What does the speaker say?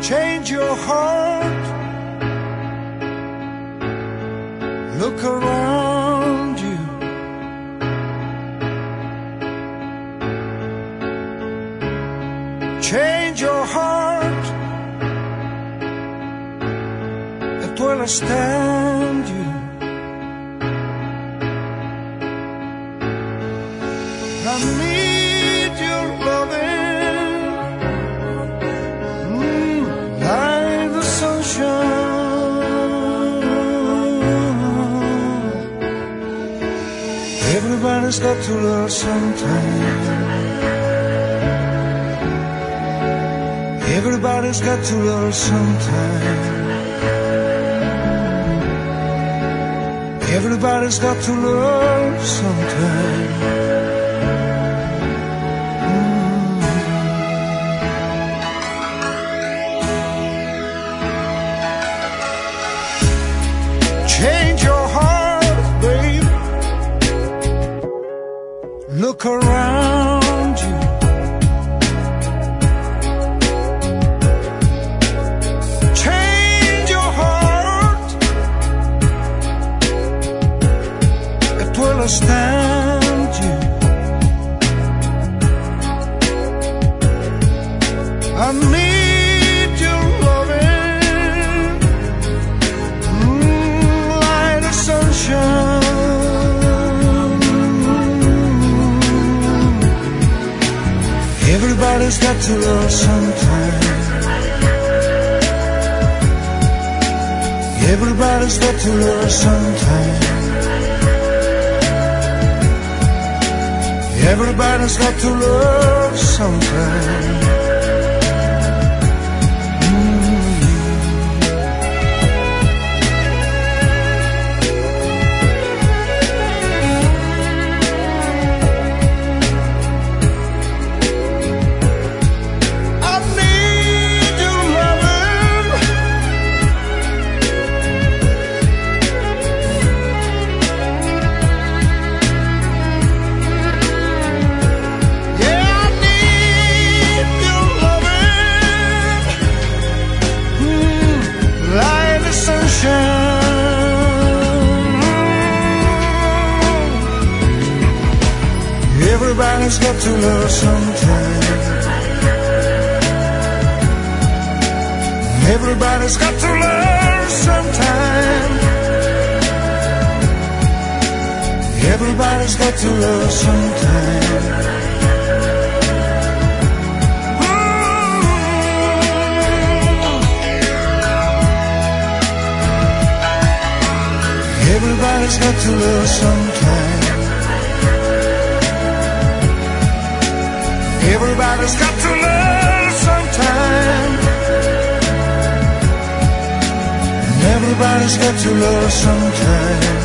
Change your heart. Look around you. Change your heart. It will stand you. I need your loving, like the sunshine. Everybody's got to love sometime. Everybody's got to love sometime. Everybody's got to love sometime. Change your heart, babe. Look around you. Change your heart. It will stand you. I need your loving, like the sunshine. Everybody's got to love sometime. Everybody's got to love sometime. Everybody's got to love sometime. Everybody's got to love sometime. Everybody's got to love sometime. Everybody's got to love sometime. Everybody's got to love sometime. Everybody's got to love sometime. And everybody's got to love sometime.